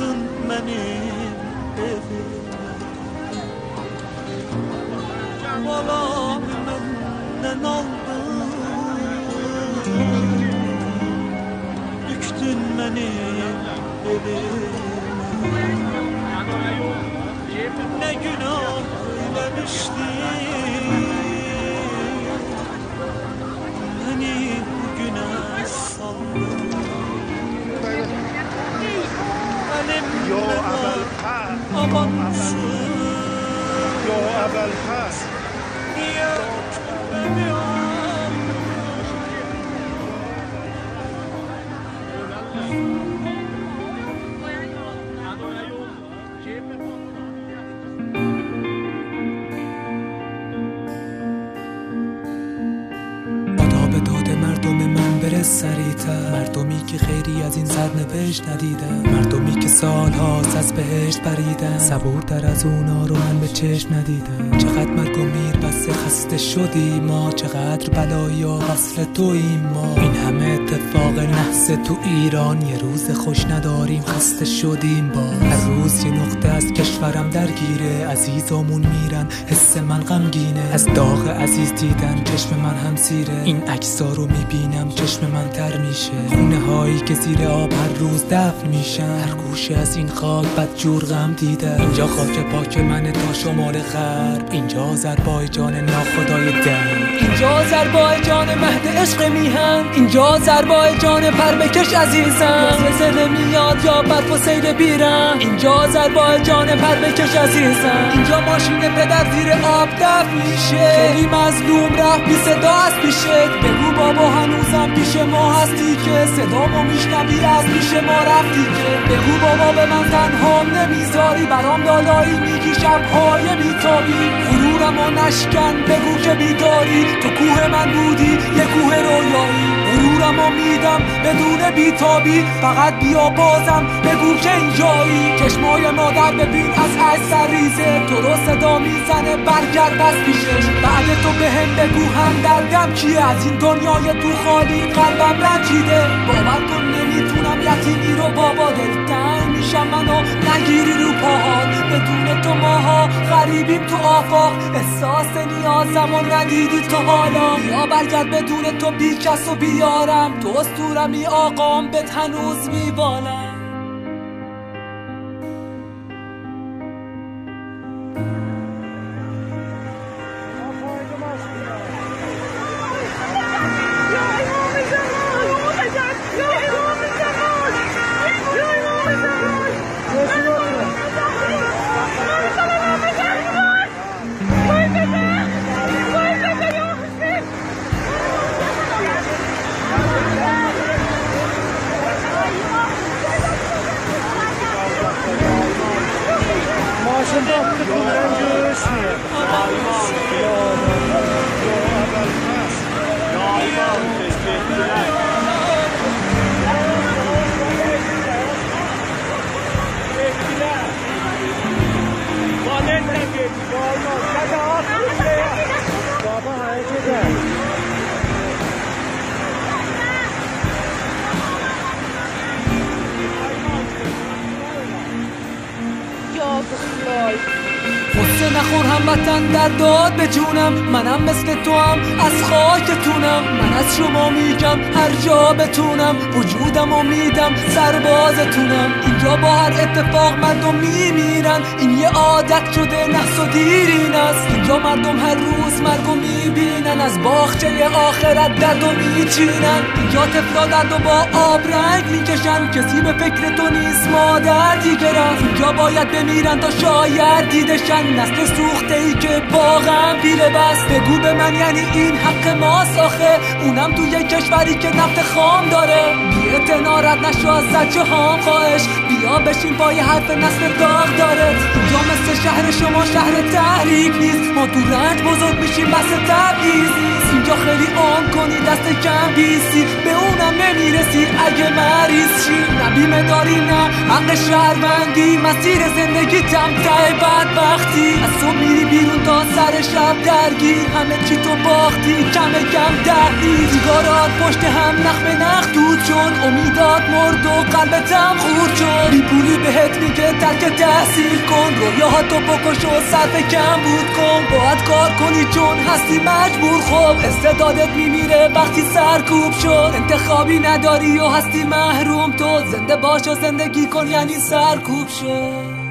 Yıktın benim evimi, balam menden aldın, yıktın benim evimi. Ne günah eylemiştim, beni bugüne saldın. يا أبالفضل amansın, يا أبالفضل niye ölmüyorum? مردم من بره سریعتر، مردمی که خیری از این سرنوشت ندیدن، مردمی که سالهاست از بهشت پریدن، صبورتر از اونا رو من به چشم ندیدم. چقدر مرگ و میر بسته خسته شدیم ما، چقدر بلایی و وصل توییم ما. این همه اتفاق نحس تو ایران، یه روز خوش نداریم خسته شدیم باز. هر روز یه نقطه از کشورم درگیره، عزیزامون میرن حس من غمگینه. از داغ عزیز دیدن چشم من هم سیره، این عکس‌ها رو میبینم چشم من تر میشه. خونه هایی که زیر آب هر روز دفن میشن، هر گوشه از این خاک بدجور غم دیده. اینجا خاک پاک منه تا شمال غرب، اینجا آذربایجان ناخدای در، اینجا آذربایجان مهد عشق میهن، اینجا آذربایجان پربکش عزیزم. زلزله میاد یا برف و سیل بیرم، اینجا آذربایجان پربکش عزیزم. اینجا ماشین پدر زیر آب دفن میشه، خیلی مظلوم رفت بی صدا از پیشت. بگو بابا هنوزم پیش ما هستی که صدامو میشنوی از پیش ما رفتی که. بگو بابا به من تنها نمیذاری، برام لالایی میگی شبهای بیتابی. غرورمو نشکن بگو که بیداری، تو کوه من بودی یه کوه رویایی. غرورمو میدم بدون بیتابی، فقط بیا بازم بگو که اینجایی. چشمای مادر ببین از عجز ریزه، تو رو صدا میزنه برگرد از پیشش. بعد تو بهم بگو همدردم کیه، از این دنیای تو خالی قلبم رنجیده. باور کن نمیتونم یتیمی رو بابا، دلتنگ میشم منو نگیری رو پاهات. بدون تو ماها غریبیم تو آفاق، احساس نیازم و ندیدی تو حالا. یا برگرد بدون تو بی کس و بیارم، تو اسطورمی آقام بهت هنوز میبالم. قصه نخور هموطن در داد به جونم، منم مثل تو هم از خاکتونم. من از شما میگم هر جا بتونم، وجودم میدم سربازتونم. اینجا با هر اتفاق مردم میمیرن، این یه عادت شده نحس و دیرین است. اینجا مردم هر روز مرگو میبینن، از باغچه آخرت دردو میچینن. اینجا طفلا دردو با آب رنگ میکشن، کسی به فکر تو نیست مادر دیگه رفت. اینجا باید بمیرن تا شاید دیدشن، نسل سوخته ای که واقعا پیله بست. بگو به من یعنی این حق ماست آخه، اونم توی کشوری که نفت خام داره. بی اعتنارت نشو از زجه هام خواهش، بیا بشین پای حرف نسل داغ داره. اینجا مثل شهر شما شهر تحریک نیست، ما تو رنج بزرگ میشیم بس تبعیض نیست. اینجا خیلی عام کنی دست کم بیستی، به اونم نمیرسی اگه مریض شی. نه بیمه داری نه حق شهروندی، مسیر زندگی تم ته بدبختی. از صبح میری بیرون تا سر شب درگیر، همه چی تو باختی کم کم دردی. سیگارات پشت هم نخ به نخ دود چون امیدات مرد و قلبتم خورد شد. بی پولی بهت میگه ترک تحصیل کن، رویاهاتو بکش و صرف کم بود کن. باید کار کنی چون هستی مجبور، خب استعدادت میمیره وقتی سرکوب شد. انتخابی نداری و هستی محروم، تو زنده باش و زندگی کن یعنی سرکوب شد.